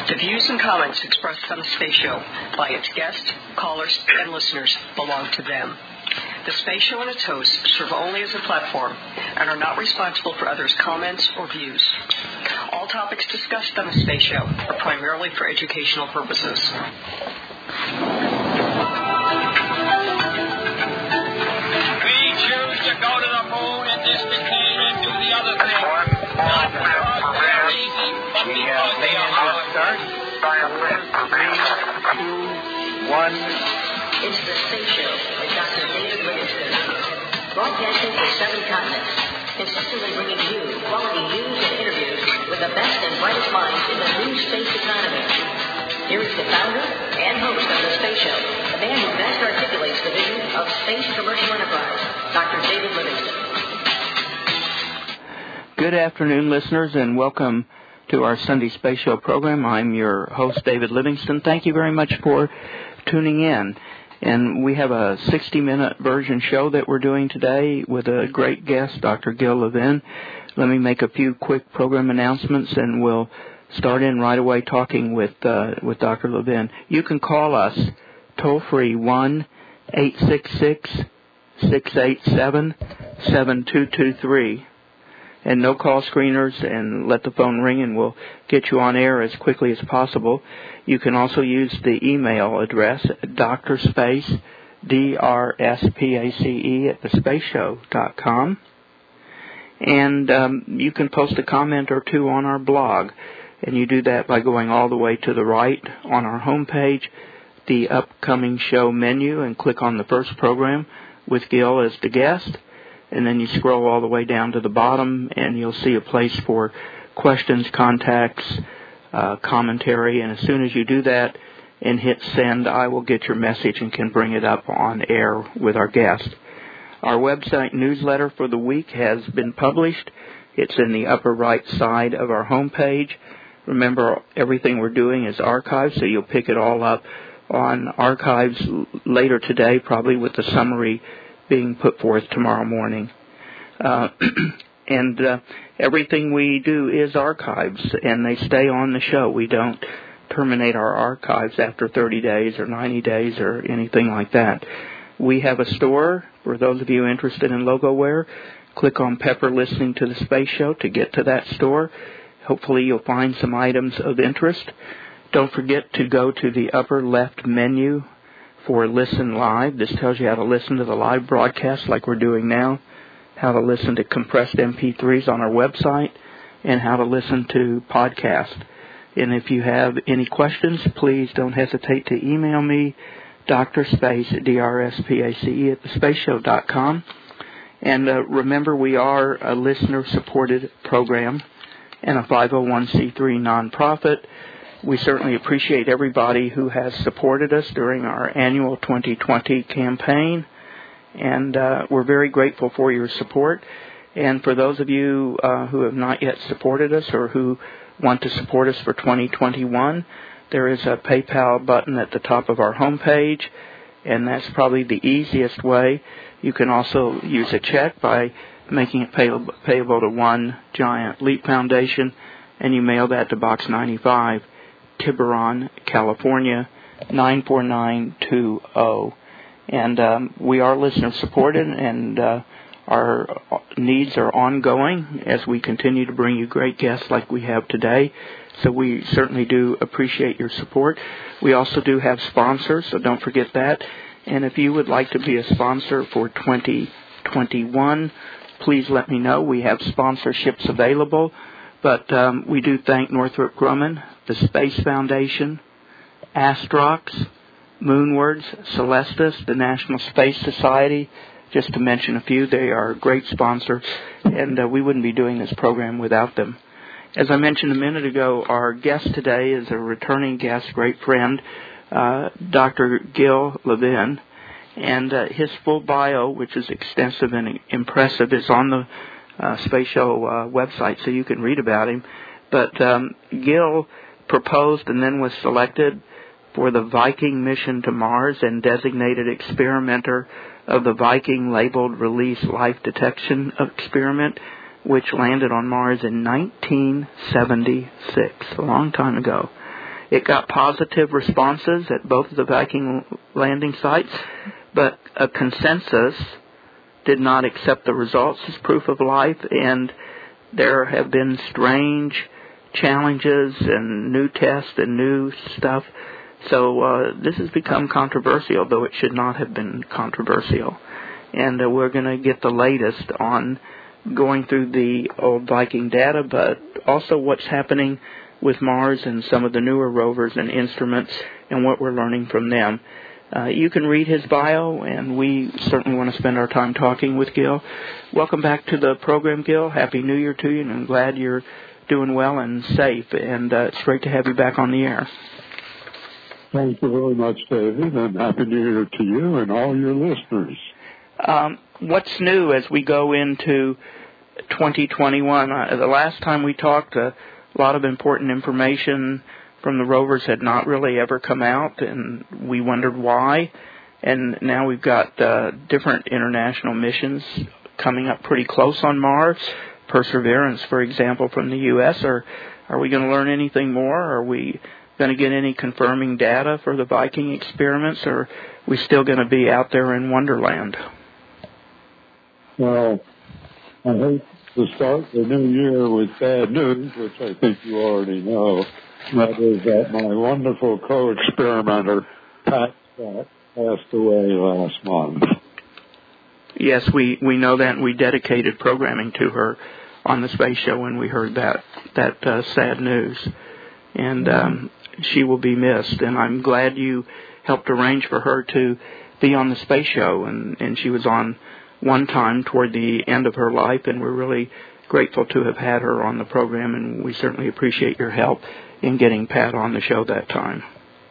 The views and comments expressed on the Space Show by its guests, callers, and listeners belong to them. The Space Show and its hosts serve only as a platform and are not responsible for others' comments or views. All topics discussed on the Space Show are primarily for educational purposes. We choose to go to the moon in this decade and do the other thing. Not because they are easy, but because they are hard. Start. 3, 2, 1. It's the Space Show with Dr. David Livingston. Broadcasting for 7 continents, consistently bringing you quality news and interviews with the best and brightest minds in the new space economy. Here is the founder and host of the Space Show, the man who best articulates the vision of space commercial enterprise, Dr. David Livingston. Good afternoon, listeners, and welcome to our Sunday Space Show program. I'm your host, David Livingston. Thank you very much for tuning in. And we have a 60-minute version show that we're doing today with a great guest, Dr. Gil Levin. Let me make a few quick program announcements, and we'll start in right away talking with Dr. Levin. You can call us toll-free 1-866-687-7223. And no call screeners, and let the phone ring, and we'll get you on air as quickly as possible. You can also use the email address, DRSpace, DRSPACE, at thespaceshow.com. And you can post a comment or two on our blog, and you do that by going all the way to the right on our homepage, the upcoming show menu, and click on the first program with Gil as the guest. And then you scroll all the way down to the bottom, and you'll see a place for questions, contacts, commentary. And as soon as you do that and hit send, I will get your message and can bring it up on air with our guest. Our website newsletter for the week has been published. It's in the upper right side of our homepage. Remember, everything we're doing is archived, so you'll pick it all up on archives later today, probably with the summary being put forth tomorrow morning. And everything we do is archives, and they stay on the show. We don't terminate our archives after 30 days or 90 days or anything like that. We have a store. For those of you interested in logo wear, click on Pepper Listening to the Space Show to get to that store. Hopefully you'll find some items of interest. Don't forget to go to the upper left menu for Listen Live. This tells you how to listen to the live broadcast like we're doing now, how to listen to compressed MP3s on our website, and how to listen to podcasts. And if you have any questions, please don't hesitate to email me, DRSpace, DRSPACE, at thespaceshow.com. And remember, we are a listener-supported program and a 501c3 nonprofit. We certainly appreciate everybody who has supported us during our annual 2020 campaign, and we're very grateful for your support. And for those of you who have not yet supported us or who want to support us for 2021, there is a PayPal button at the top of our homepage, and that's probably the easiest way. You can also use a check by making it payable to One Giant Leap Foundation, and you mail that to Box 95, Tiburon, California, 94920. And we are listener supported, and our needs are ongoing as we continue to bring you great guests like we have today. So we certainly do appreciate your support. We also do have sponsors, so don't forget that. And if you would like to be a sponsor for 2021, please let me know. We have sponsorships available. But we do thank Northrop Grumman, the Space Foundation, Astrox, Moonwards, Celestis, the National Space Society, just to mention a few. They are a great sponsor, and we wouldn't be doing this program without them. As I mentioned a minute ago, our guest today is a returning guest, great friend, Dr. Gil Levin, and his full bio, which is extensive and impressive, is on the Space Show website, so you can read about him. But Gil proposed and then was selected for the Viking mission to Mars and designated experimenter of the Viking labeled release life detection experiment, which landed on Mars in 1976, a long time ago. It got positive responses at both of the Viking landing sites, but a consensus did not accept the results as proof of life, and there have been strange challenges and new tests and new stuff. So this has become controversial, though it should not have been controversial. And we're going to get the latest on going through the old Viking data, but also what's happening with Mars and some of the newer rovers and instruments and what we're learning from them. You can read his bio, and we certainly want to spend our time talking with Gil. Welcome back to the program, Gil. Happy New Year to you, and I'm glad you're doing well and safe, and it's great to have you back on the air. Thank you very much, David, and Happy New Year to you and all your listeners. What's new as we go into 2021? The last time we talked, a lot of important information from the rovers had not really ever come out, and we wondered why. And now we've got different international missions coming up pretty close on Mars. Perseverance, for example, from the U.S. Are we going to learn anything more? Are we going to get any confirming data for the Viking experiments, or are we still going to be out there in Wonderland? Well, I hate to start the new year with bad news, which I think you already know. That is that my wonderful co-experimenter, Pat Scott, passed away last month. Yes, we know that, and we dedicated programming to her on the space show when we heard that sad news. And she will be missed, and I'm glad you helped arrange for her to be on the space show, and she was on one time toward the end of her life, and we're really grateful to have had her on the program, and we certainly appreciate your help in getting Pat on the show that time.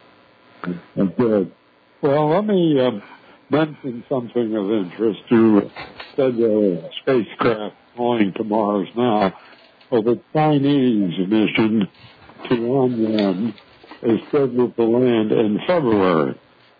Good. Well, let me mention something of interest. You said the spacecraft going to Mars now. Well, the Chinese mission Tianwen is scheduled to land in February.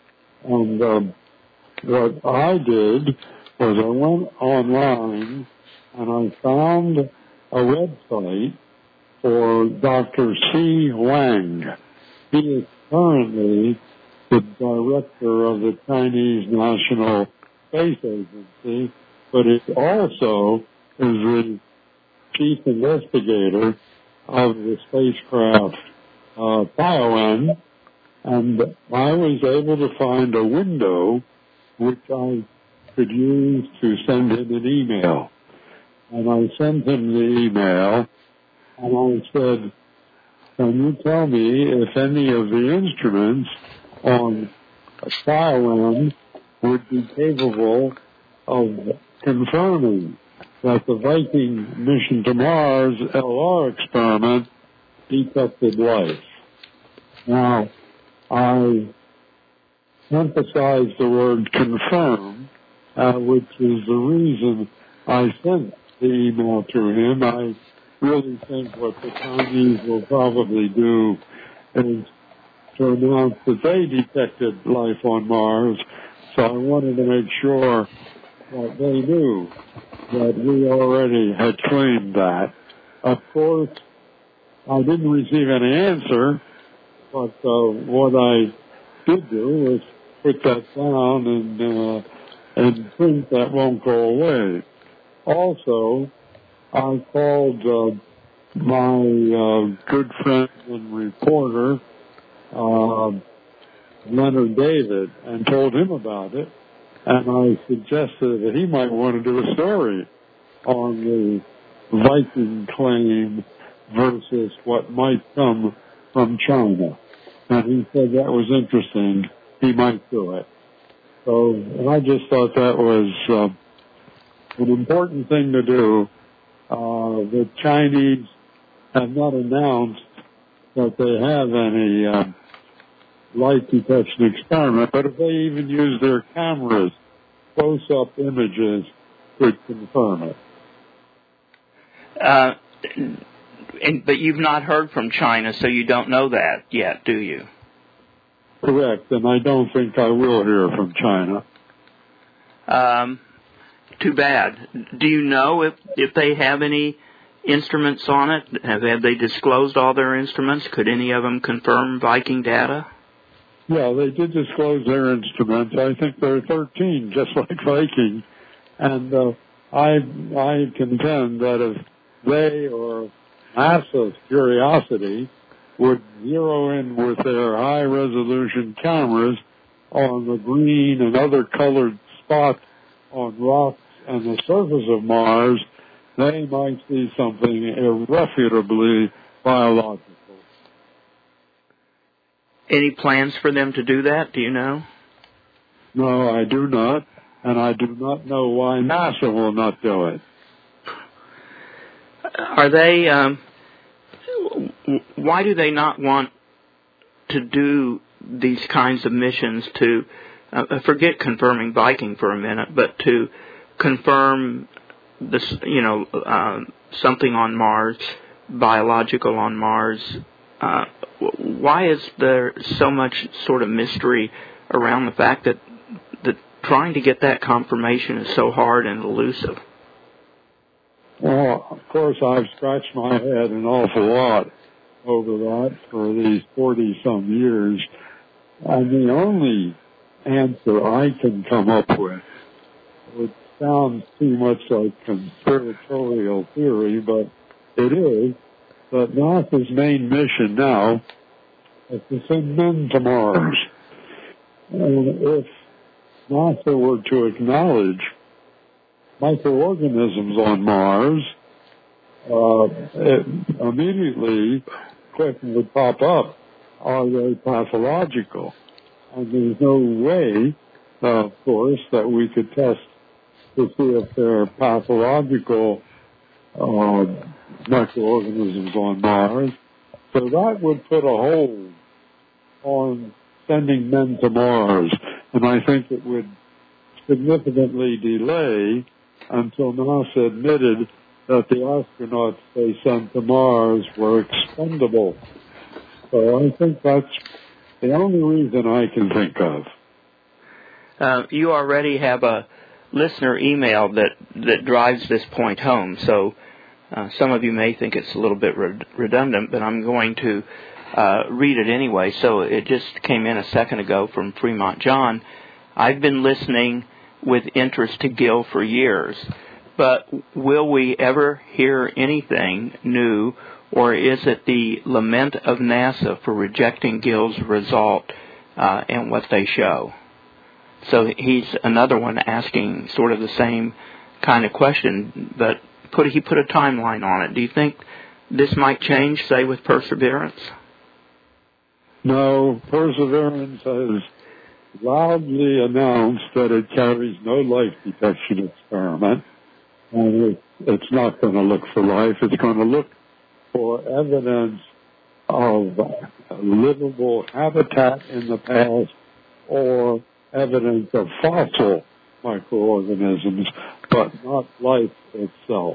And what I did was I went online and I found a website for Dr. C. Wang. He is currently the director of the Chinese National Space Agency, but he also is the chief investigator of the spacecraft Tianwen, and I was able to find a window which I could use to send him an email. And I sent him the email, and I said, can you tell me if any of the instruments on Tianwen would be capable of confirming that the Viking mission to Mars LR experiment detected life? Now, I emphasize the word confirm, which is the reason I sent the email to him. I really think what the Chinese will probably do is to announce that they detected life on Mars, so I wanted to make sure that they knew that we already had claimed that. Of course, I didn't receive any answer, but what I did do was put that down and think that won't go away. Also, I called my good friend and reporter, Leonard David, and told him about it, and I suggested that he might want to do a story on the Viking claim versus what might come from China. And he said that was interesting. He might do it. So, and I just thought that was an important thing to do. The Chinese have not announced that they have any light detection experiment, but if they even use their cameras, close-up images could confirm it. But you've not heard from China, so you don't know that yet, do you? Correct, and I don't think I will hear from China. Too bad. Do you know if they have any instruments on it? Have they disclosed all their instruments? Could any of them confirm Viking data? Yeah, they did disclose their instruments. I think there are 13, just like Viking. And I contend that if they or NASA's Curiosity would zero in with their high-resolution cameras on the green and other colored spots on rocks and the surface of Mars, they might see something irrefutably biological. Any plans for them to do that? Do you know? No, I do not, and I do not know why NASA will not do it. Are they? Why do they not want to do these kinds of missions to forget confirming Viking for a minute, but to confirm this, something on Mars, biological on Mars? Why is there so much sort of mystery around the fact that trying to get that confirmation is so hard and elusive? Well, of course, I've scratched my head an awful lot over that for these 40-some years. And the only answer I can come up with, which sounds too much like conspiratorial theory, but it is, that NASA's main mission now is to send men to Mars. And if NASA were to acknowledge microorganisms on Mars, immediately question would pop up, are they pathological? And there's no way, of course, that we could test to see if they're pathological microorganisms on Mars. So that would put a hold on sending men to Mars, and I think it would significantly delay until NASA admitted that the astronauts they sent to Mars were expendable. So I think that's the only reason I can think of. You already have a listener email that drives this point home, so some of you may think it's a little bit redundant, but I'm going to read it anyway. So it just came in a second ago from Fremont John. I've been listening with interest to Gil for years, but will we ever hear anything new, or is it the lament of NASA for rejecting Gil's result and what they show? So he's another one asking sort of the same kind of question, but he put a timeline on it. Do you think this might change, say, with Perseverance? No, Perseverance has loudly announced that it carries no life detection experiment, and it's not going to look for life. It's going to look for evidence of livable habitat in the past or evidence of fossil microorganisms, but not life itself.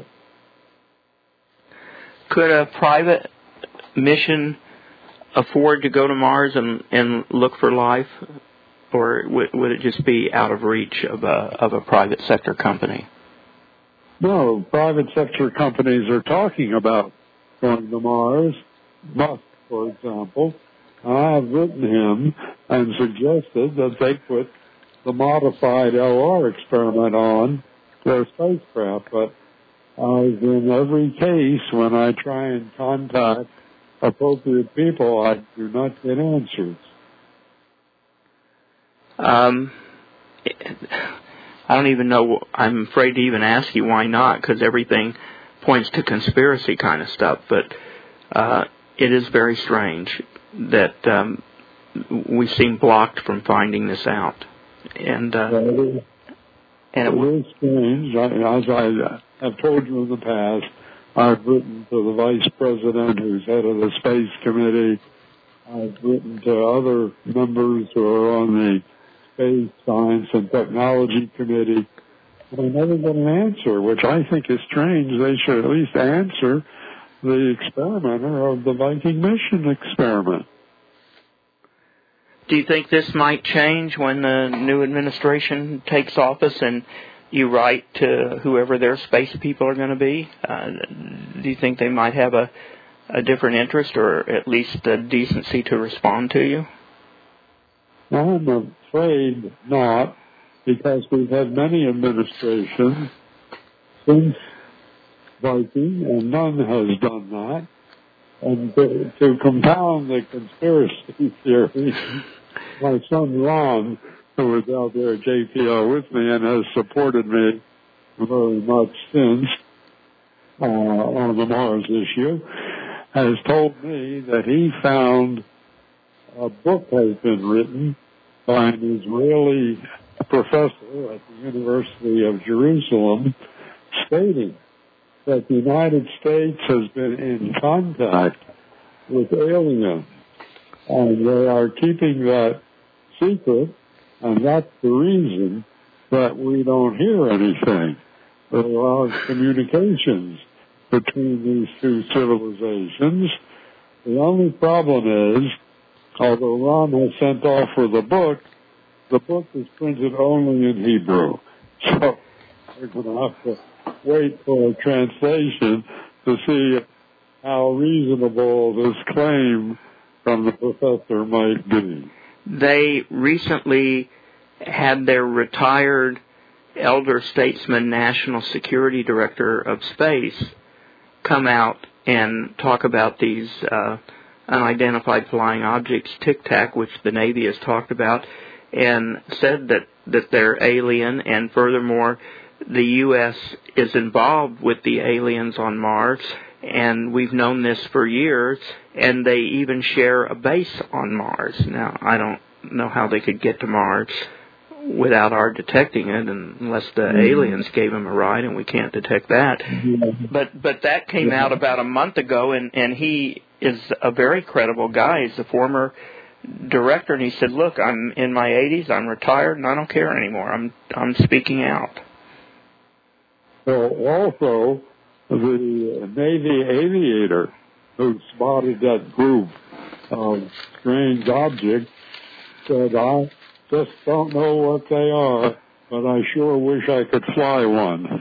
Could a private mission afford to go to Mars and look for life, or would it just be out of reach of a private sector company? No, private sector companies are talking about going to Mars. Musk, for example. I've written him and suggested that they put the modified LR experiment on their spacecraft, but as in every case, when I try and contact appropriate people, I do not get answers. I don't even know. I'm afraid to even ask you why not, because everything points to conspiracy kind of stuff. But it is very strange that we seem blocked from finding this out. And it is strange. As I have told you in the past, I've written to the vice president who's head of the space committee. I've written to other members who are on the Space Science and Technology Committee. And I never get an answer, which I think is strange. They should at least answer the experimenter of the Viking mission experiment. Do you think this might change when the new administration takes office and you write to whoever their space people are going to be? Do you think they might have a different interest or at least a decency to respond to you? I'm afraid not, because we've had many administrations since Viking, and none has done that. And to compound the conspiracy theory, my son Ron, who was out there at JPL with me and has supported me very much since on the Mars issue, has told me that he found a book has been written by an Israeli professor at the University of Jerusalem stating that the United States has been in contact with aliens, and they are keeping that secret, and that's the reason that we don't hear anything. There are communications between these two civilizations. The only problem is, although Ron has sent off for the book is printed only in Hebrew. So we're going to have to wait for a translation to see how reasonable this claim from the professor might be. They recently had their retired elder statesman, National Security Director of Space, come out and talk about these unidentified flying objects, Tic Tac, which the Navy has talked about, and said that they're alien, and furthermore, the U.S. is involved with the aliens on Mars, and we've known this for years, and they even share a base on Mars. Now, I don't know how they could get to Mars without our detecting it, unless the aliens gave them a ride, and we can't detect that. But that came out about a month ago, and he is a very credible guy. He's a former director, and he said, "Look, I'm in my 80s, I'm retired, and I don't care anymore. I'm speaking out." Well, also, the Navy aviator who spotted that group of strange objects said, "I just don't know what they are, but I sure wish I could fly one."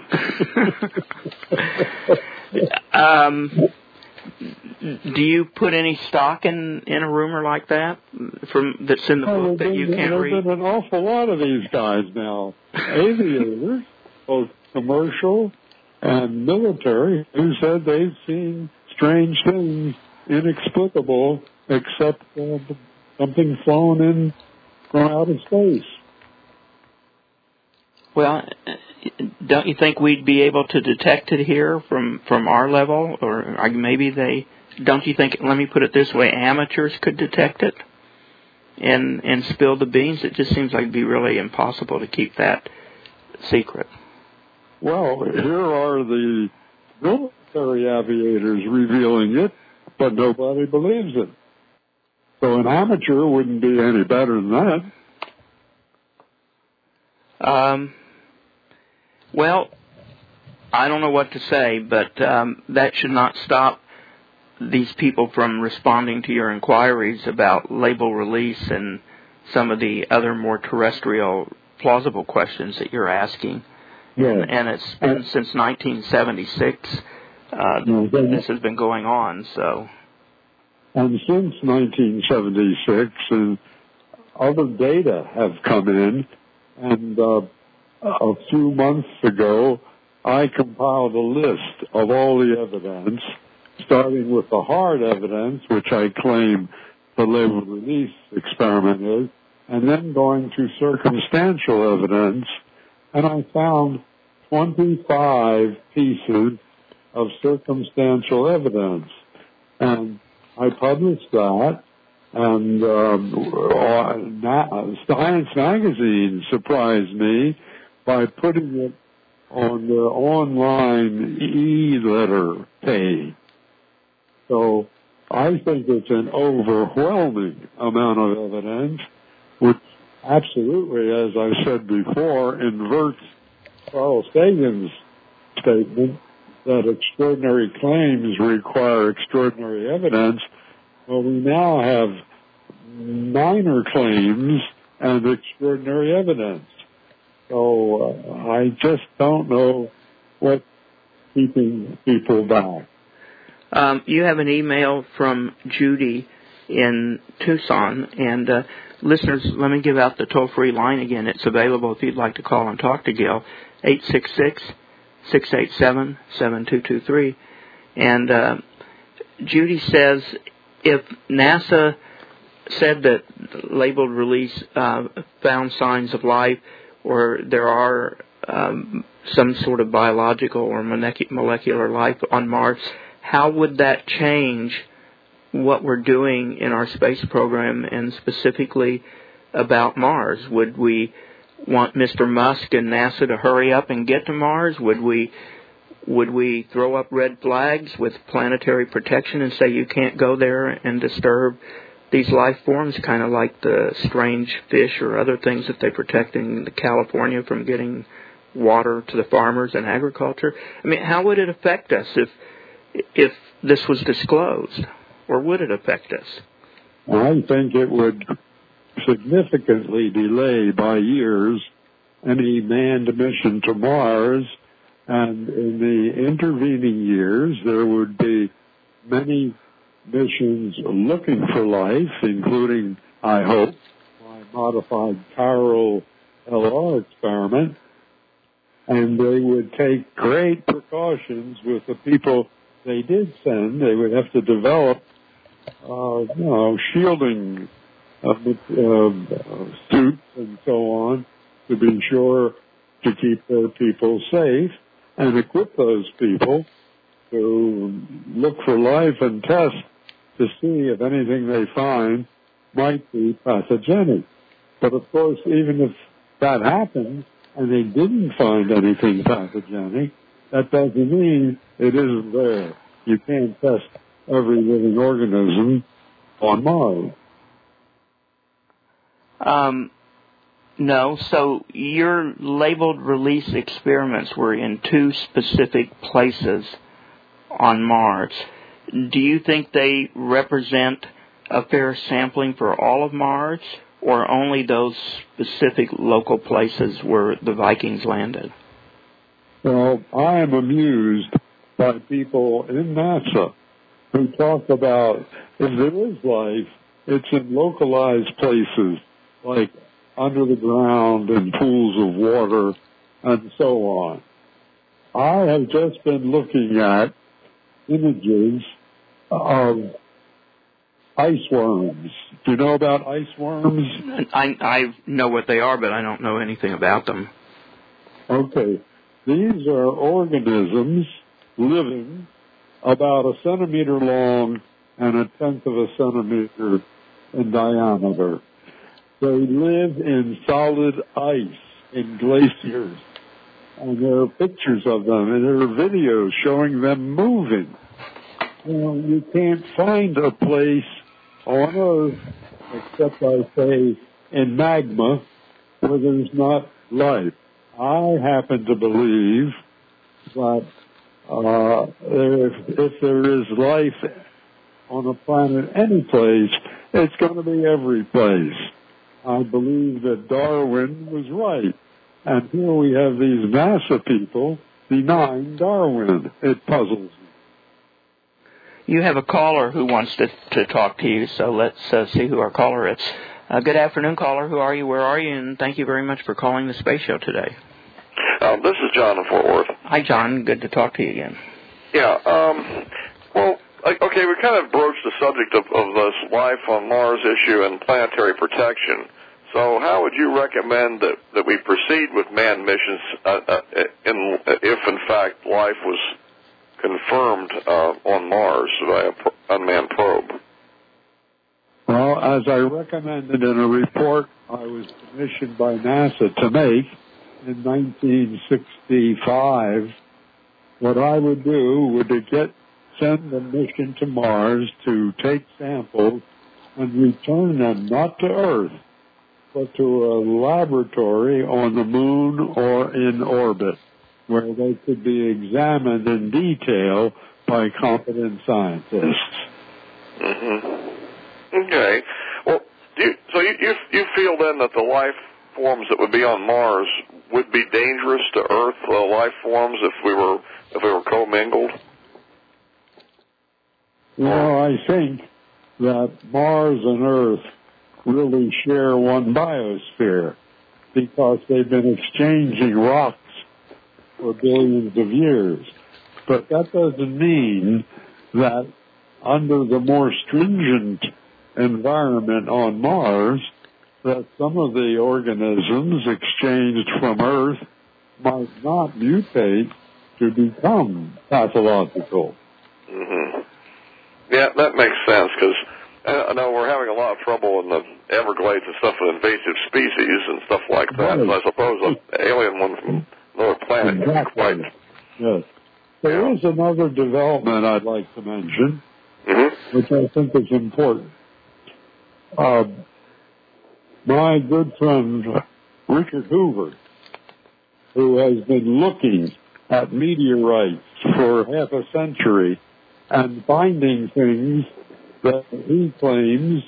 Do you put any stock in a rumor like that that's in the book that you can't read? There's been an awful lot of these guys now, aviators, both commercial and military, who said they've seen strange things, inexplicable, except something flown in from outer space. Well, don't you think we'd be able to detect it here from our level, or maybe they? Don't you think? Let me put it this way: amateurs could detect it and spill the beans. It just seems like it'd be really impossible to keep that secret. Well, here are the military aviators revealing it, but nobody believes it. So an amateur wouldn't be any better than that. Well, I don't know what to say, but that should not stop these people from responding to your inquiries about label release and some of the other more terrestrial, plausible questions that you're asking. Yeah. And it's been since 1976. This has been going on, so. And since 1976, and other data have come in, and a few months ago, I compiled a list of all the evidence, starting with the hard evidence, which I claim the label release experiment is, and then going to circumstantial evidence, and I found 25 pieces of circumstantial evidence. And I published that, and Science Magazine surprised me by putting it on their online e-letter page. So I think it's an overwhelming amount of evidence, which absolutely, as I said before, inverts Carl Sagan's statement that extraordinary claims require extraordinary evidence. Well, we now have minor claims and extraordinary evidence. So I just don't know what's keeping people back. You have an email from Judy in Tucson, and listeners, let me give out the toll-free line again. It's available if you'd like to call and talk to Gil, 866-687-7223. And Judy says, if NASA said that labeled release found signs of life, or there are some sort of biological or molecular life on Mars, how would that change what we're doing in our space program, and specifically about Mars? Would we want Mr. Musk and NASA to hurry up and get to Mars? Would we throw up red flags with planetary protection and say you can't go there and disturb these life forms, kind of like the strange fish or other things that they protect in California from getting water to the farmers and agriculture? I mean, how would it affect us if this was disclosed, or would it affect us? I think it would significantly delay by years any manned mission to Mars, and in the intervening years there would be many missions looking for life, including, I hope, my modified chiral LR experiment, and they would take great precautions with the people they did send. They would have to develop, shielding suits and so on to be sure to keep their people safe, and equip those people to look for life and test to see if anything they find might be pathogenic. But of course, even if that happened and they didn't find anything pathogenic, that doesn't mean it isn't there. You can't test every living organism on Mars. No, so your labeled release experiments were in two specific places on Mars. Do you think they represent a fair sampling for all of Mars, or only those specific local places where the Vikings landed? Well, I am amused by people in NASA who talk about if there is life, it's in localized places, like under the ground in pools of water and so on. I have just been looking at images of ice worms. Do you know about ice worms? I know what they are, but I don't know anything about them. Okay. These are organisms living about 1 centimeter long and 1/10 of a centimeter in diameter. They live in solid ice in glaciers. And there are pictures of them, and there are videos showing them moving. You can't find a place on Earth, except I say in magma, where there's not life. I happen to believe that if there is life on a planet, any place, it's going to be every place. I believe that Darwin was right. And here we have these NASA people denying Darwin. It puzzles me. You have a caller who wants to talk to you, so let's see who our caller is. Good afternoon, caller. Who are you? Where are you? And thank you very much for calling the Space Show today. This is John in Fort Worth. Hi, John. Good to talk to you again. Yeah. Okay, we kind of broached the subject of this life on Mars issue and planetary protection. So how would you recommend that we proceed with manned missions if, in fact, life was confirmed on Mars by an unmanned probe? Well, as I recommended in a report I was commissioned by NASA to make in 1965, what I would do would send a mission to Mars to take samples and return them not to Earth, but to a laboratory on the moon or in orbit, where they could be examined in detail by competent scientists. Mm-hmm. Okay. Well, so you feel then that the life forms that would be on Mars would be dangerous to Earth life forms if we were commingled? Well, I think that Mars and Earth really share one biosphere because they've been exchanging rocks for billions of years. But that doesn't mean that under the more stringent environment on Mars, that some of the organisms exchanged from Earth might not mutate to become pathological. Mm-hmm. Yeah, that makes sense, because I know we're having a lot of trouble in the Everglades and stuff with invasive species and stuff like that. Right. So I suppose an alien one from another planet Exactly. could quite... Yes. There is another development I'd like to mention, which I think is important. My good friend Richard Hoover, who has been looking at meteorites for half a century and finding things that he claims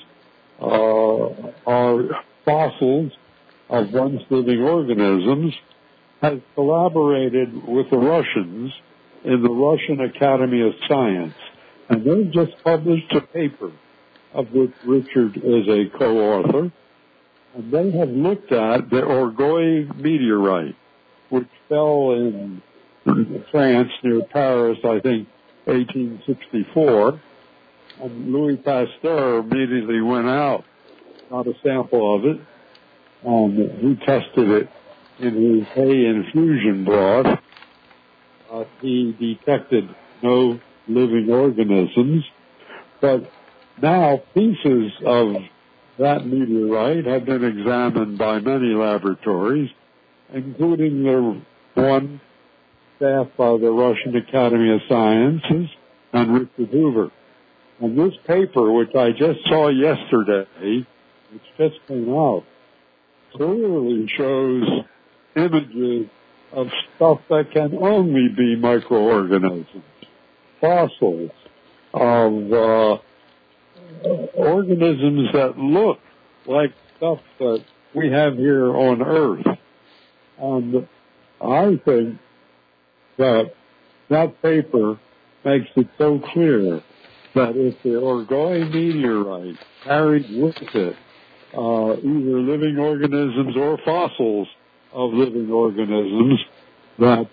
are fossils of once living organisms, has collaborated with the Russians in the Russian Academy of Science. And they've just published a paper of which Richard is a co-author. And they have looked at the Orgueil meteorite, which fell in France near Paris, I think, 1864. And Louis Pasteur immediately went out, got a sample of it, and he tested it in his hay infusion broth. He detected no living organisms, but now pieces of that meteorite have been examined by many laboratories, including the one staffed by the Russian Academy of Sciences and Richard Hoover. And this paper, which I just saw yesterday, which just came out, clearly shows images of stuff that can only be microorganisms, fossils of organisms that look like stuff that we have here on Earth. And I think that that paper makes it so clear that if the Orgueil meteorite carried with it either living organisms or fossils of living organisms, that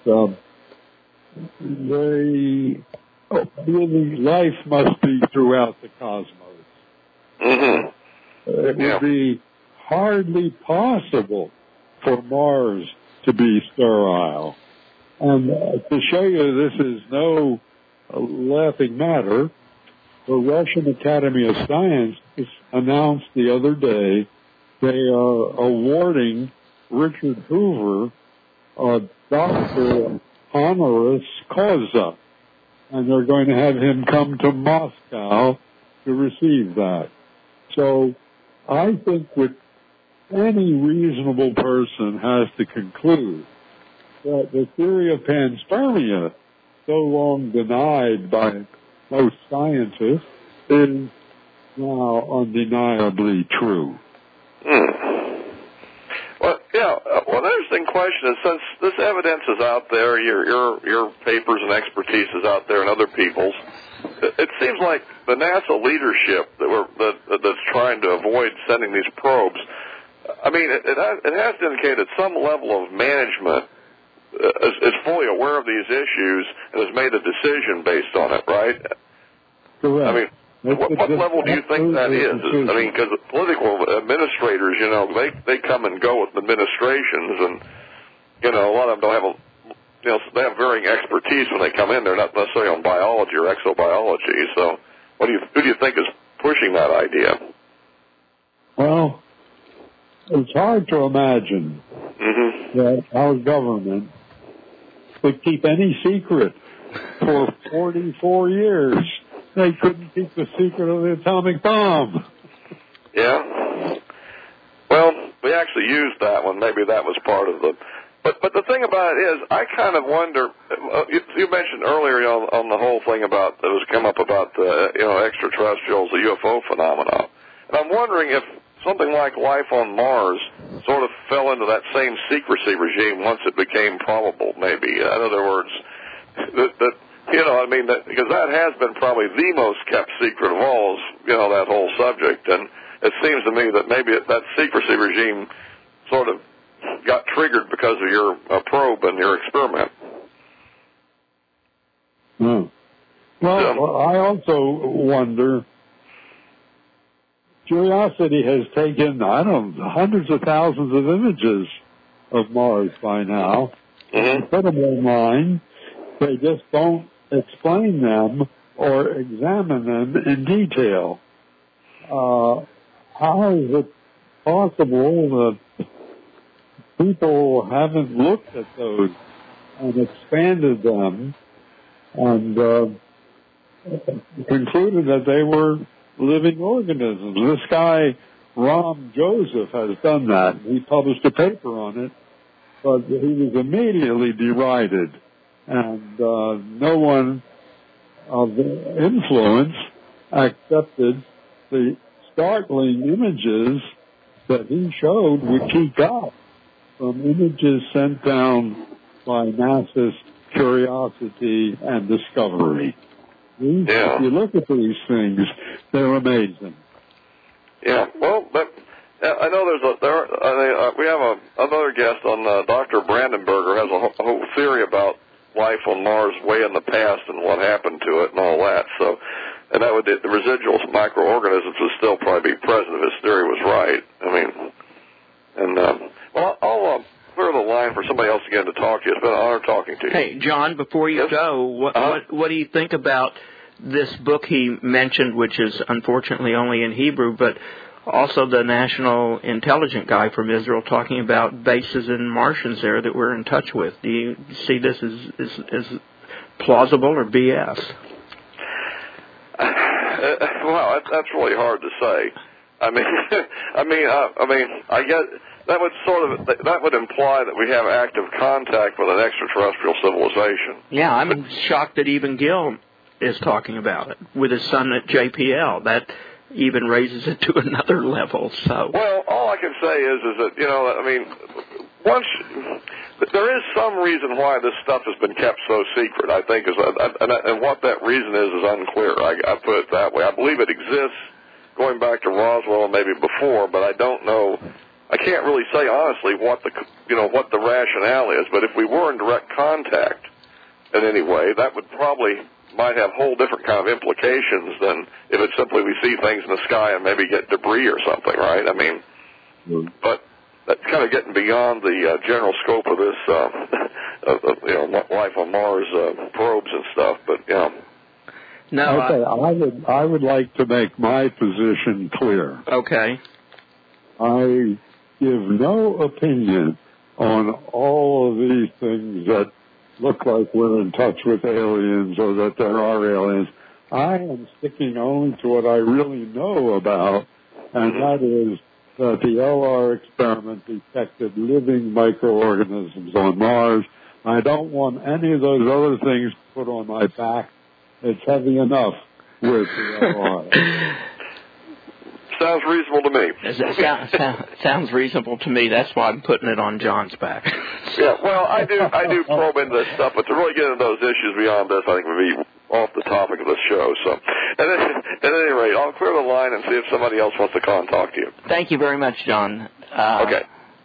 really life must be throughout the cosmos. Mm-hmm. It would be hardly possible for Mars to be sterile. And to show you this is no laughing matter, the Russian Academy of Sciences announced the other day they are awarding Richard Hoover a Doctor Honoris Causa, and they're going to have him come to Moscow to receive that. So I think that any reasonable person has to conclude that the theory of panspermia, so long denied by most scientists, is now undeniably true. Well, yeah. Well, an interesting question is, since this evidence is out there, your papers and expertise is out there, and other people's, it seems like the NASA leadership that's trying to avoid sending these probes. I mean, it has to indicate that some level of management is fully aware of these issues and has made a decision based on it, right? Correct. I mean, what level do you think that is? I mean, because political administrators, they come and go with administrations, and a lot of them don't have they have varying expertise when they come in. They're not necessarily on biology or exobiology. So, who do you think is pushing that idea? Well, it's hard to imagine that our government could keep any secret for 44 years. They couldn't keep the secret of the atomic bomb. Yeah. Well, we actually used that one. Maybe that was part of the... But the thing about it is, I kind of wonder... You mentioned earlier on the whole thing about... That was come up about, extraterrestrials, the UFO phenomena. And I'm wondering if something like life on Mars sort of fell into that same secrecy regime once it became probable, maybe. In other words, that because that has been probably the most kept secret of all, that whole subject. And it seems to me that maybe that secrecy regime sort of got triggered because of your probe and your experiment. Well, I also wonder, Curiosity has taken, hundreds of thousands of images of Mars by now. Mm-hmm. Put them online. They just don't explain them or examine them in detail. How is it possible that people haven't looked at those and expanded them and concluded that they were living organisms? This guy, Ram Joseph, has done that. He published a paper on it, but he was immediately derided. And no one of influence accepted the startling images that he showed, which he got from images sent down by NASA's Curiosity and Discovery. If you look at these things, they're amazing. Yeah, well, I know we have another guest on, Dr. Brandenberger has a whole theory about life on Mars way in the past and what happened to it and all that. So, and that would, the residual microorganisms would still probably be present if his theory was right. I mean, and I'll clear the line for somebody else again to talk to you. It's been an honor talking to you. Hey, John, before you go, what do you think about this book he mentioned, which is unfortunately only in Hebrew, but also the National Intelligence guy from Israel talking about bases and Martians there that we're in touch with? Do you see this as plausible or BS? Well, that's really hard to say. I guess that would imply that we have active contact with an extraterrestrial civilization. Yeah, I'm shocked that even Gil is talking about it with his son at JPL. That even raises it to another level. So, well, all I can say is that there is some reason why this stuff has been kept so secret. I think and what that reason is unclear. I put it that way. I believe it exists going back to Roswell and maybe before, but I don't know. I can't really say honestly what the rationale is. But if we were in direct contact in any way, that would might have whole different kind of implications than if it's simply we see things in the sky and maybe get debris or something, right? I mean, but that's kind of getting beyond the general scope of this, life on Mars probes and stuff. But no. Okay, I would like to make my position clear. Okay. I give no opinion on all of these things that look like we're in touch with aliens or that there are aliens. I am sticking only to what I really know about, and that is that the LR experiment detected living microorganisms on Mars. I don't want any of those other things put on my back. It's heavy enough with the LR. Sounds reasonable to me. Sounds reasonable to me. That's why I'm putting it on John's back. Yeah, well, I do probe into this stuff, but to really get into those issues beyond this, I think would be off the topic of the show. So, at any rate, I'll clear the line and see if somebody else wants to call and talk to you. Thank you very much, John. Okay.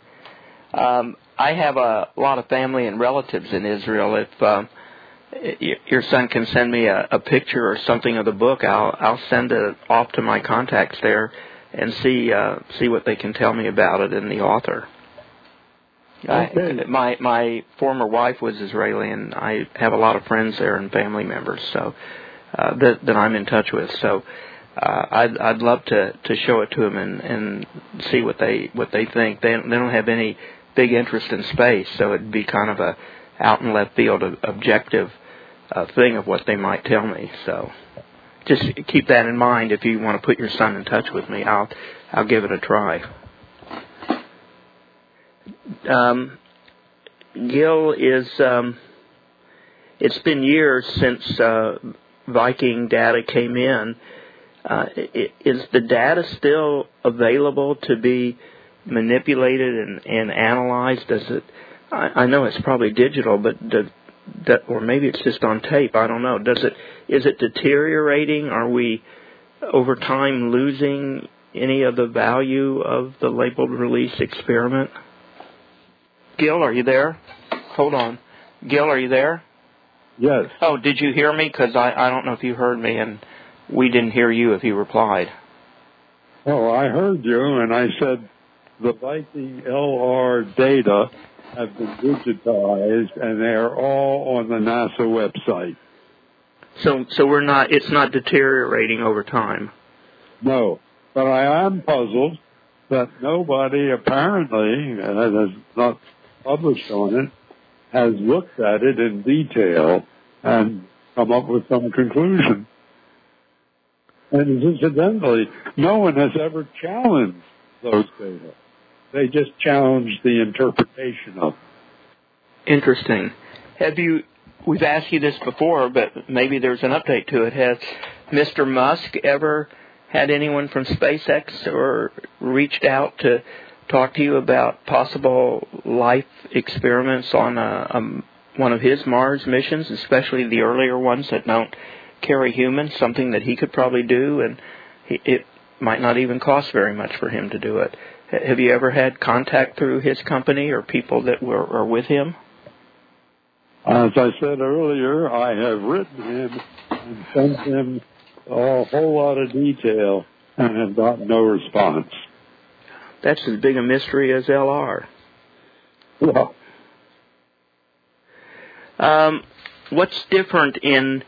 I have a lot of family and relatives in Israel. If your son can send me a picture or something of the book, I'll send it off to my contacts there and see what they can tell me about it and the author. Okay. My former wife was Israeli, and I have a lot of friends there and family members, so that I'm in touch with. So I'd love to show it to them and see what they think. They don't have any big interest in space, so it'd be kind of a out in left field objective thing of what they might tell me. So just keep that in mind. If you want to put your son in touch with me, I'll give it a try. Gil is, it's been years since Viking data came in. Is the data still available to be manipulated and analyzed? Does it? I know it's probably digital, but or maybe it's just on tape. I don't know. Is it deteriorating? Are we over time losing any of the value of the labeled release experiment? Gil, are you there? Hold on. Gil, are you there? Yes. Oh, did you hear me? Because I don't know if you heard me, and we didn't hear you if you replied. Oh, I heard you, and I said the Viking LR data have been digitized, and they are all on the NASA website. So it's not deteriorating over time? No, but I am puzzled that nobody apparently, that has not published on it, has looked at it in detail and come up with some conclusion. And incidentally, no one has ever challenged those data. They just challenged the interpretation of them. Interesting. We've asked you this before, but maybe there's an update to it. Has Mr. Musk ever had anyone from SpaceX or reached out to talk to you about possible life experiments on one of his Mars missions, especially the earlier ones that don't carry humans, something that he could probably do, and it might not even cost very much for him to do it? Have you ever had contact through his company or people that are with him? As I said earlier, I have written him and sent him a whole lot of detail and have gotten no response. That's as big a mystery as LR. Yeah. What's different in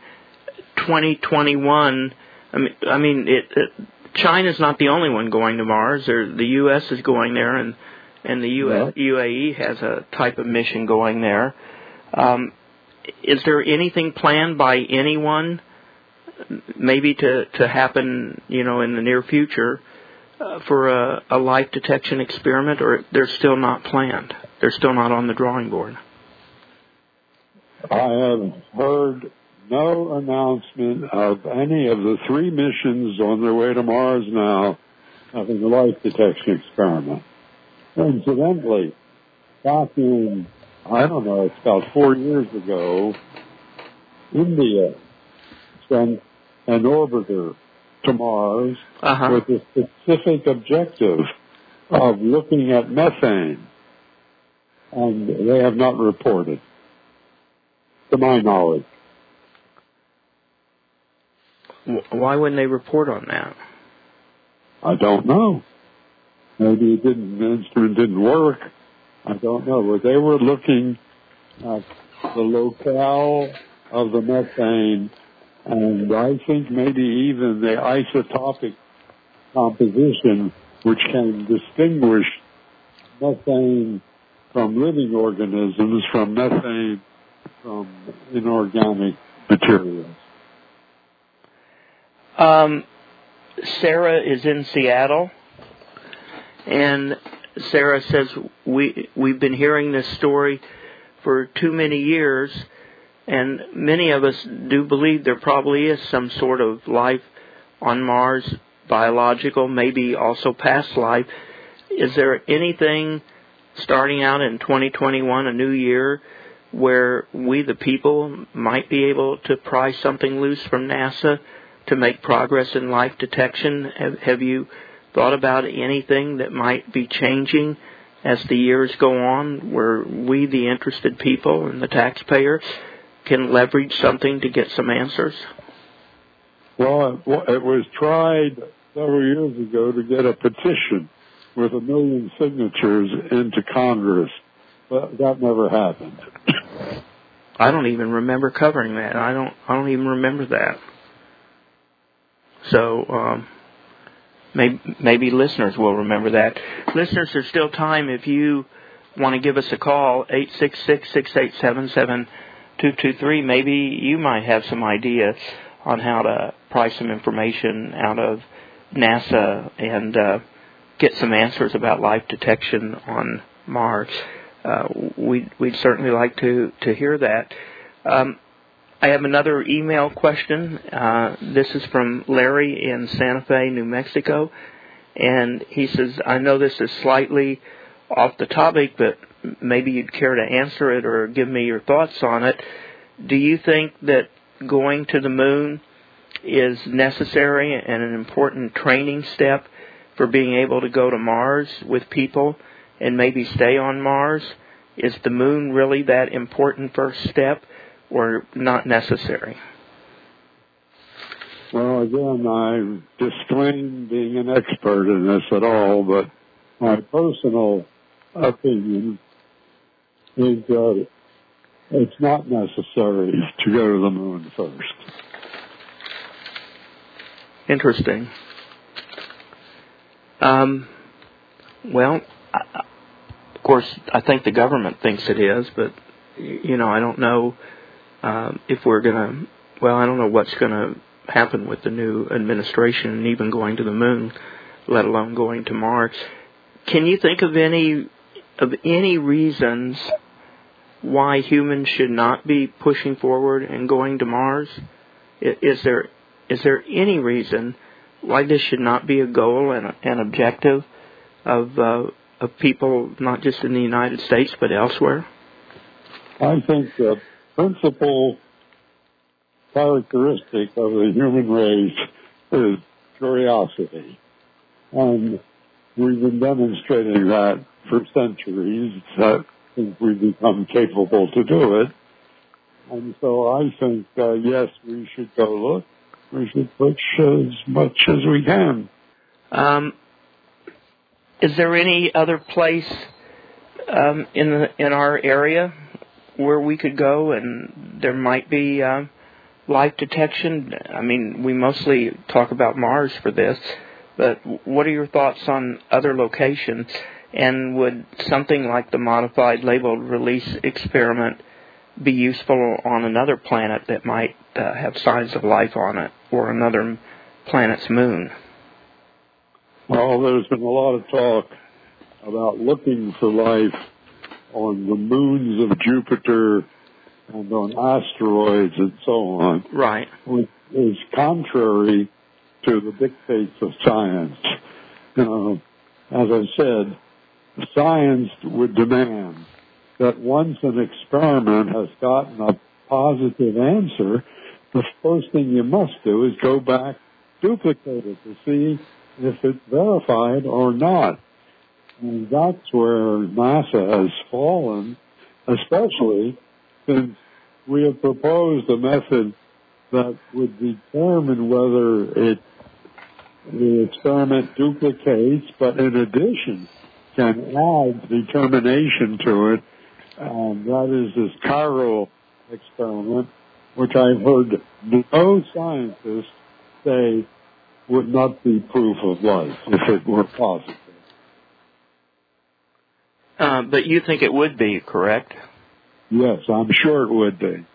2021? I mean, China's not the only one going to Mars. The U.S. is going there, and the UAE has a type of mission going there. Is there anything planned by anyone, maybe to happen, in the near future, for a life detection experiment, or they're still not planned? They're still not on the drawing board? I have heard no announcement of any of the 3 missions on their way to Mars now having a life detection experiment. Incidentally, back in, it's about 4 years ago, India sent an orbiter to Mars with a specific objective of looking at methane, and they have not reported, to my knowledge. Why wouldn't they report on that? I don't know. Maybe the instrument didn't work. I don't know. But they were looking at the locale of the methane, and I think maybe even the isotopic composition, which can distinguish methane from living organisms from methane from inorganic materials. Sarah is in Seattle, and Sarah says we've been hearing this story for too many years, and many of us do believe there probably is some sort of life on Mars, biological, maybe also past life. Is there anything starting out in 2021, a new year, where we, the people, might be able to pry something loose from NASA to make progress in life detection? Have you thought about anything that might be changing as the years go on, where we, the interested people and the taxpayer, can leverage something to get some answers? Well, it was tried several years ago to get a petition with 1 million signatures into Congress, but that never happened. I don't even remember covering that. I don't even remember that. So maybe listeners will remember that. Listeners, there's still time if you want to give us a call, 866-687-7223. Maybe you might have some idea on how to pry some information out of NASA and get some answers about life detection on Mars. We'd certainly like to hear that. I have another email question. This is from Larry in Santa Fe, New Mexico. And he says, I know this is slightly off the topic, but maybe you'd care to answer it or give me your thoughts on it. Do you think that going to the moon is necessary and an important training step for being able to go to Mars with people and maybe stay on Mars? Is the moon really that important first step or not necessary? Well, again, I disclaim being an expert in this at all, but my personal opinion is that it's not necessary to go to the moon first. Interesting. Well, of course, I think the government thinks it is, but, I don't know if we're going to, I don't know what's going to happen with the new administration and even going to the moon, let alone going to Mars. Can you think of any reasons why humans should not be pushing forward and going to Mars? Is there any reason why this should not be a goal and an objective of people, not just in the United States but elsewhere? I think the principal characteristic of the human race is curiosity. And we've been demonstrating that for centuries, that since we've become capable to do it. And so I think, yes, we should go look. We should push as much as we can. Is there any other place in our area where we could go and there might be life detection? I mean, we mostly talk about Mars for this, but what are your thoughts on other locations? And would something like the modified labeled release experiment be useful on another planet that might have signs of life on it, or another planet's moon? Well, there's been a lot of talk about looking for life on the moons of Jupiter and on asteroids and so on. Right. Which is contrary to the dictates of science. As I said, science would demand that once an experiment has gotten a positive answer, the first thing you must do is go back, duplicate it to see if it's verified or not. And that's where NASA has fallen, especially since we have proposed a method that would determine whether the experiment duplicates, but in addition can add determination to it. That is this chiral experiment, which I've heard no scientists say would not be proof of life if it were positive. But you think it would be, correct? Yes, I'm sure it would be.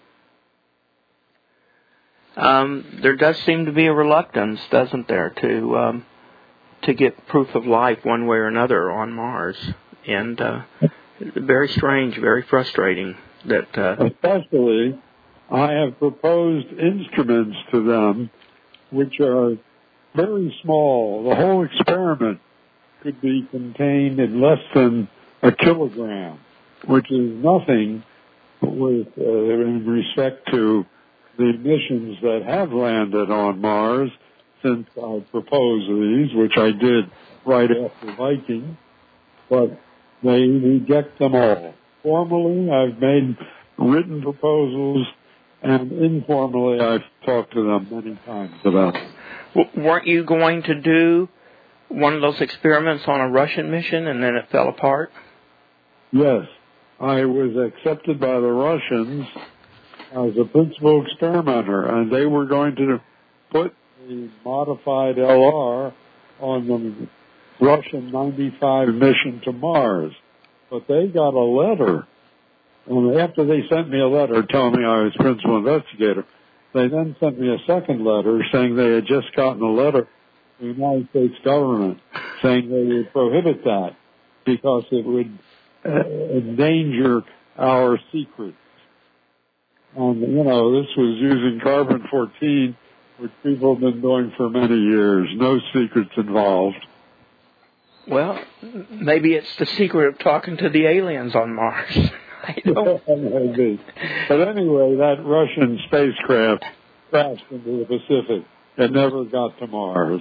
There does seem to be a reluctance, doesn't there, to get proof of life one way or another on Mars, and very strange, very frustrating. That especially, I have proposed instruments to them which are very small. The whole experiment could be contained in less than a kilogram, which is nothing with in respect to the missions that have landed on Mars since I proposed these, which I did right after Viking, but they reject them all. Formally, I've made written proposals, and informally, I've talked to them many times about it. Weren't you going to do one of those experiments on a Russian mission, and then it fell apart? Yes. I was accepted by the Russians as a principal experimenter, and they were going to put the modified LR on the Russian 95 mission to Mars. But they got a letter, and after they sent me a letter telling me I was principal investigator, they then sent me a second letter saying they had just gotten a letter from the United States government saying they would prohibit that because it would endanger our secrets. And, this was using carbon-14, which people have been doing for many years. No secrets involved. Well, maybe it's the secret of talking to the aliens on Mars. I don't. Maybe. But anyway, that Russian spacecraft crashed into the Pacific. It never got to Mars.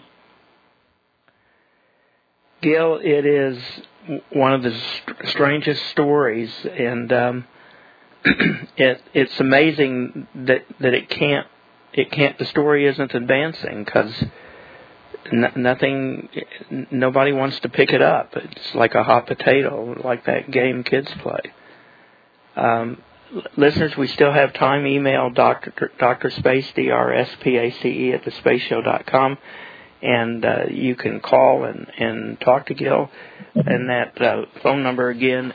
Gil, it is one of the strangest stories, and it's amazing that it can't. The story isn't advancing because nobody wants to pick it up. It's like a hot potato, like that game kids play. Listeners, we still have time. Email Dr. Space, DRSPACE at thespaceshow.com, and you can call and talk to Gil. And that phone number again,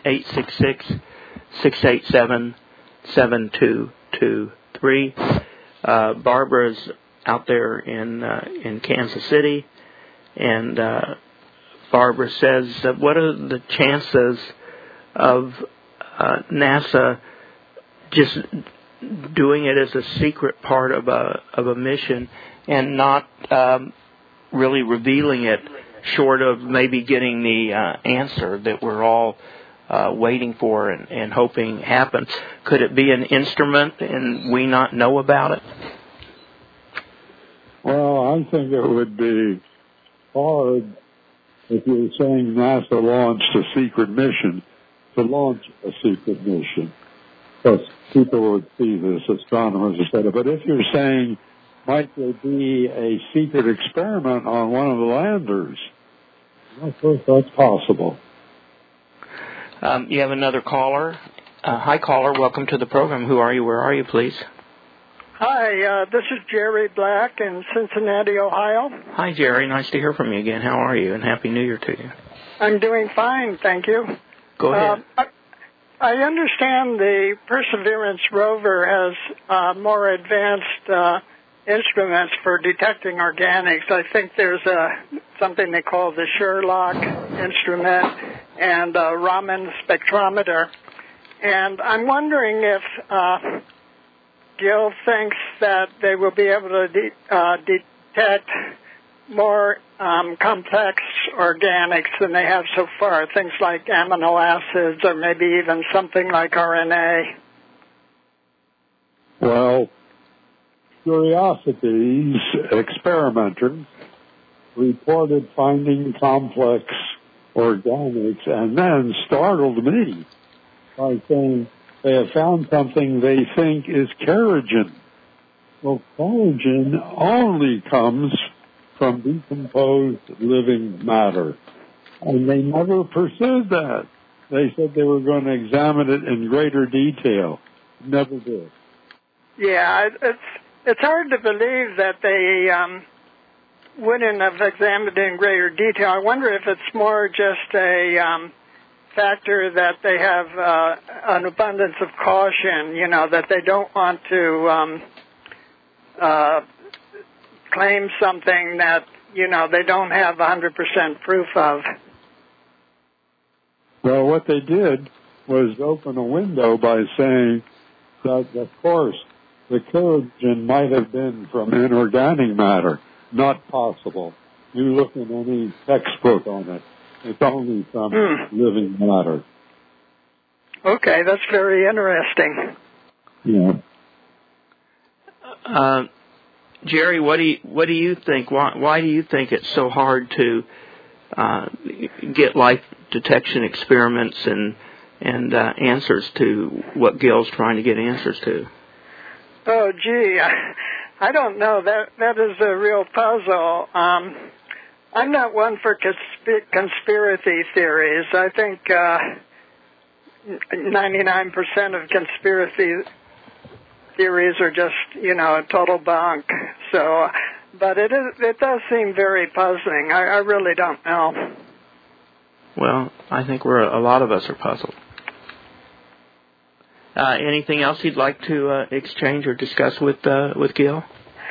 866-687-7223. Barbara's out there in Kansas City, and Barbara says, what are the chances of NASA just doing it as a secret part of a mission and not really revealing it, short of maybe getting the answer that we're all waiting for and hoping happens? Could it be an instrument and we not know about it? Well, I think it would be hard if you're saying NASA launched a secret mission to launch a secret mission. Because people would see this, astronomers, etc. But if you're saying, might there be a secret experiment on one of the landers, of course that's possible. You have another caller. Hi, caller. Welcome to the program. Who are you? Where are you, please? Hi, this is Jerry Black in Cincinnati, Ohio. Hi, Jerry. Nice to hear from you again. How are you? And Happy New Year to you. I'm doing fine, thank you. Go ahead. I understand the Perseverance rover has more advanced instruments for detecting organics. I think there's something they call the Sherlock instrument and a Raman spectrometer. And I'm wondering if Gil thinks that they will be able to detect more complex organics than they have so far, things like amino acids or maybe even something like RNA. Well, Curiosity's experimenters reported finding complex organics and then startled me by saying they have found something they think is kerogen. Well, kerogen only comes from decomposed living matter. And they never pursued that. They said they were going to examine it in greater detail. Never did. Yeah, it's hard to believe that they wouldn't have examined it in greater detail. I wonder if it's more just a factor that they have an abundance of caution, that they don't want to claim something that, they don't have 100% proof of. Well, what they did was open a window by saying that, of course, the kerogen might have been from inorganic matter. Not possible. You look in any textbook on it. It's only from living matter. Okay, that's very interesting. Yeah. Jerry, what do you think? Why do you think it's so hard to get life detection experiments and answers to what Gil's trying to get answers to? Oh, gee, I don't know. That is a real puzzle. I'm not one for conspiracy theories. I think 99% of conspiracy theories are just, total bunk. So, but it does seem very puzzling. I really don't know. Well, I think a lot of us are puzzled. Anything else you'd like to exchange or discuss with Gil?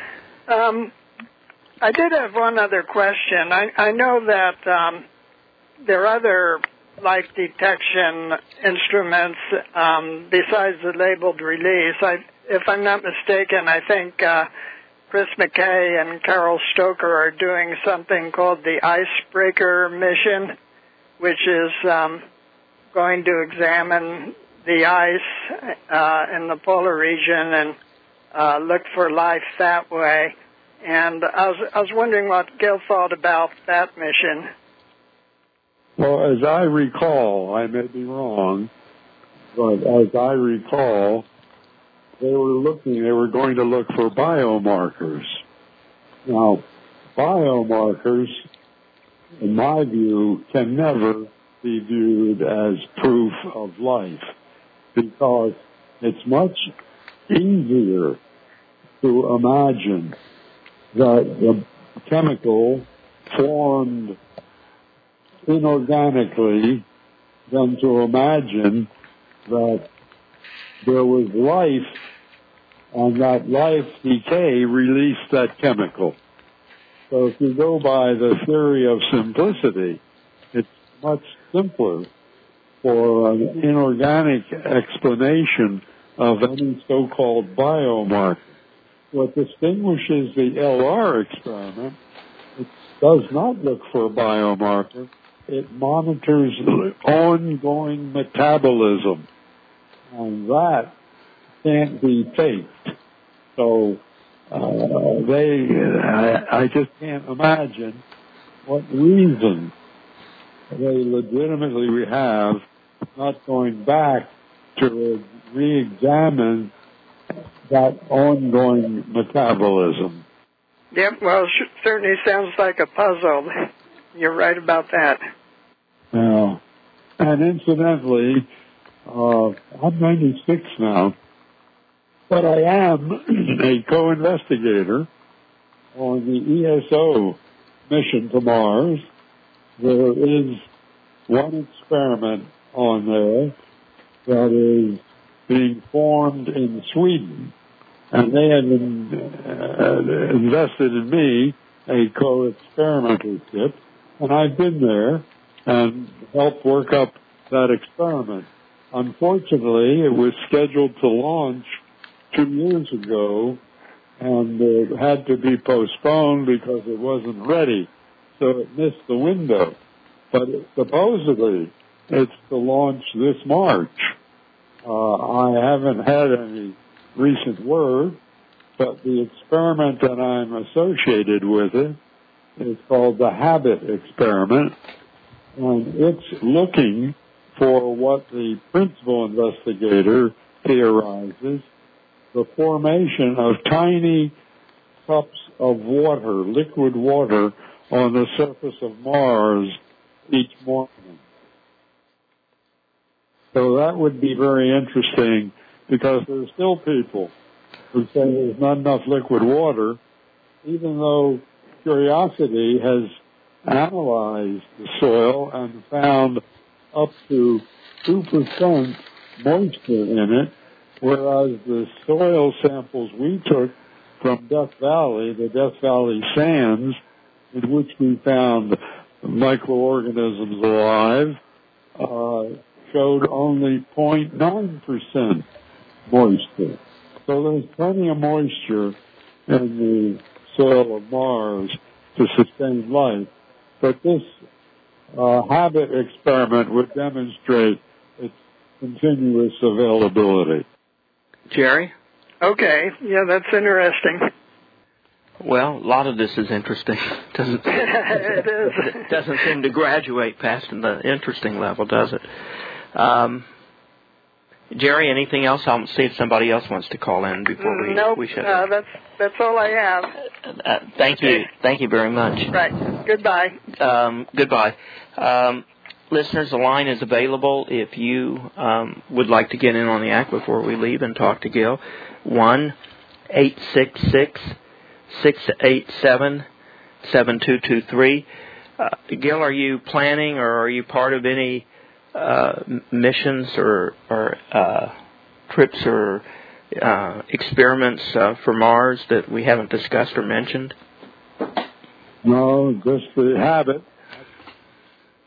I did have one other question. I know that there are other life detection instruments besides the labeled release. if I'm not mistaken, I think Chris McKay and Carol Stoker are doing something called the Icebreaker mission, which is going to examine the ice in the polar region and look for life that way. And I was wondering what Gil thought about that mission. Well, as I recall, I may be wrong, but as I recall, they were going to look for biomarkers. Now, biomarkers, in my view, can never be viewed as proof of life, because it's much easier to imagine that the chemical formed inorganically than to imagine that there was life and that life decay released that chemical. So if you go by the theory of simplicity, it's much simpler for an inorganic explanation of any so-called biomarker. What distinguishes the LR experiment, it does not look for a biomarker. It monitors ongoing metabolism, and that can't be faked. So I just can't imagine what reason they legitimately have not going back to re-examine that ongoing metabolism. Yep, well, it certainly sounds like a puzzle. You're right about that. Yeah. And incidentally, I'm 96 now, but I am a co-investigator on the ESO mission to Mars. There is one experiment on there that is being formed in Sweden, and they have invested in me a co-experimentership, and I've been there and helped work up that experiment. Unfortunately, it was scheduled to launch 2 years ago, and it had to be postponed because it wasn't ready, so it missed the window. But supposedly, it's to launch this March. I haven't had any recent word, but the experiment that I'm associated with it is called the Habit experiment, and it's looking for what the principal investigator theorizes, the formation of tiny cups of water, liquid water, on the surface of Mars each morning. So that would be very interesting, because there's still people who say there's not enough liquid water, even though Curiosity has analyzed the soil and found up to 2% moisture in it, whereas the soil samples we took from Death Valley, the Death Valley sands, in which we found microorganisms alive, showed only 0.9% moisture. So there's plenty of moisture in the soil of Mars to sustain life. But this habit experiment would demonstrate its continuous availability. Jerry? Okay, yeah, that's interesting. Well, a lot of this is interesting. Doesn't It is. It doesn't seem to graduate past the interesting level, does it? Jerry, anything else? I'll see if somebody else wants to call in before we shut down. That's all I have. Thank you. Thank you very much. Right. Goodbye. Goodbye. Listeners, the line is available if you would like to get in on the act before we leave and talk to Gil. 1-866-687-7223. Gil, are you planning or are you part of any missions or trips or experiments for Mars that we haven't discussed or mentioned? No, just the habit.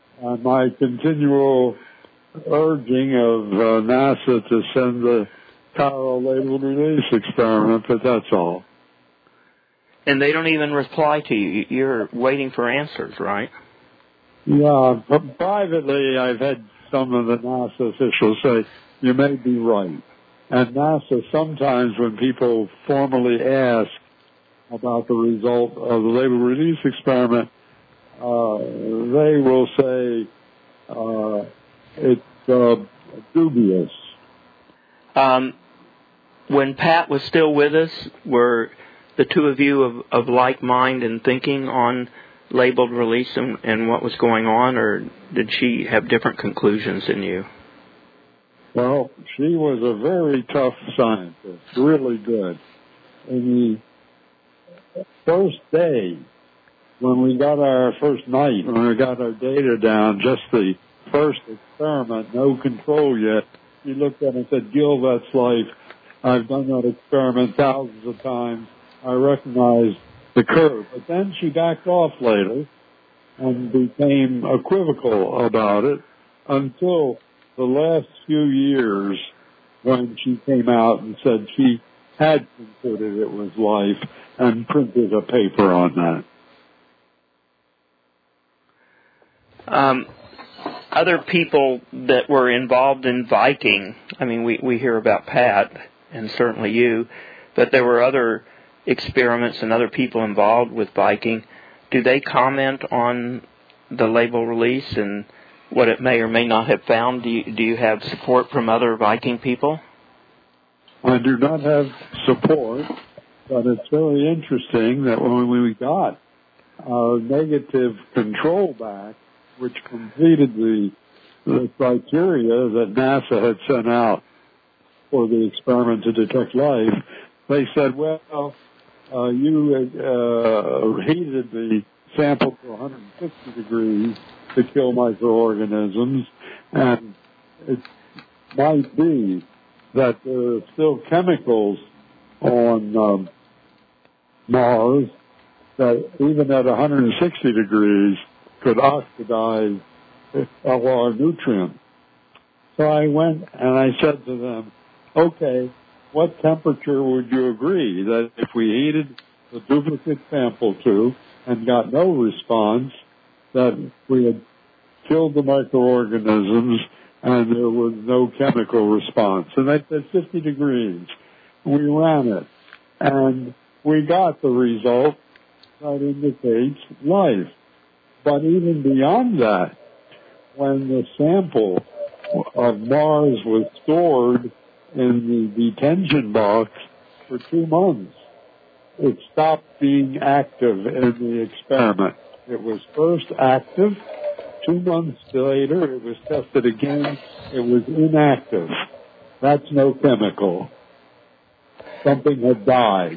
My continual urging of NASA to send the chiral labeled release experiment, but that's all. And they don't even reply to you. You're waiting for answers, right? Yeah, but privately, I've had some of the NASA officials say, you may be right. And NASA, sometimes when people formally ask about the result of the label release experiment, they will say it's dubious. When Pat was still with us, were the two of you of like mind and thinking on labeled release and what was going on, or did she have different conclusions than you? Well, she was a very tough scientist, really good. In the first day, when we got our first night, when we got our data down, just the first experiment, no control yet, she looked at it and said, Gil, that's life. I've done that experiment thousands of times. I recognize the curve. But then she backed off later and became equivocal about it until the last few years when she came out and said she had considered it was life and printed a paper on that. Other people that were involved in Viking, I mean, we hear about Pat and certainly you, but there were other experiments and other people involved with Viking. Do they comment on the label release and what it may or may not have found? Do you have support from other Viking people? I do not have support, but it's very interesting that when we got our negative control back, which completed the criteria that NASA had sent out for the experiment to detect life, they said, well, you heated the sample to 160 degrees to kill microorganisms, and it might be that there are still chemicals on Mars that even at 160 degrees could oxidize our nutrients. So I went and I said to them, okay, what temperature would you agree that if we heated the duplicate sample to and got no response, that we had killed the microorganisms and there was no chemical response? And they said 50 degrees. We ran it, and we got the result that indicates life. But even beyond that, when the sample of Mars was stored in the detention box for 2 months, it stopped being active in the experiment. It was first active. 2 months later, it was tested again. It was inactive. That's no chemical. Something had died.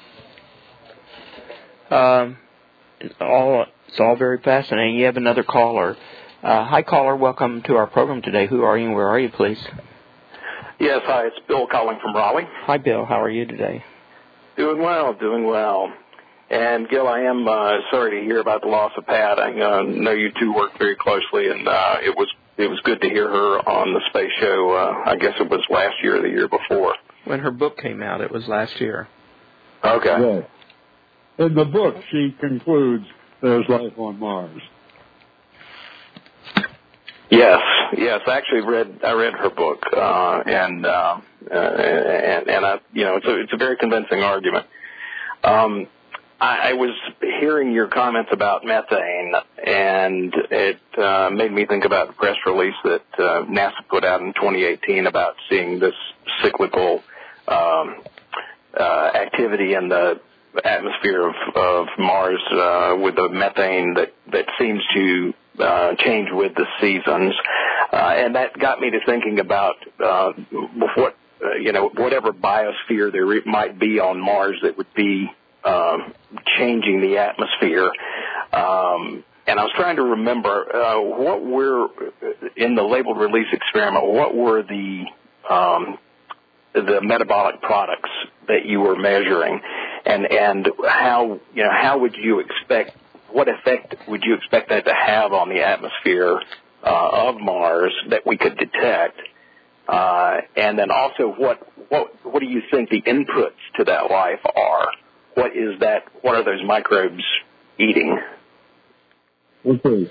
It's all very fascinating. You have another caller. Hi, caller. Welcome to our program today. Who are you and where are you, please? Yes, hi. It's Bill calling from Raleigh. Hi, Bill. How are you today? Doing well. And, Gil, I am sorry to hear about the loss of Pat. I know you two worked very closely, and it was good to hear her on the space show. I guess it was last year or the year before. When her book came out, it was last year. Okay. Right. In the book, she concludes there's life on Mars. Yes. I actually read her book, and I, it's a very convincing argument. I was hearing your comments about methane, and it made me think about the press release that NASA put out in 2018 about seeing this cyclical activity in the atmosphere of Mars with the methane that seems to change with the seasons, and that got me to thinking about whatever biosphere there might be on Mars that would be changing the atmosphere. And I was trying to remember what were in the labeled release experiment. What were the metabolic products that you were measuring, and how would you expect? What effect would you expect that to have on the atmosphere of Mars that we could detect? And then also, what do you think the inputs to that life are? What is that? What are those microbes eating? Okay.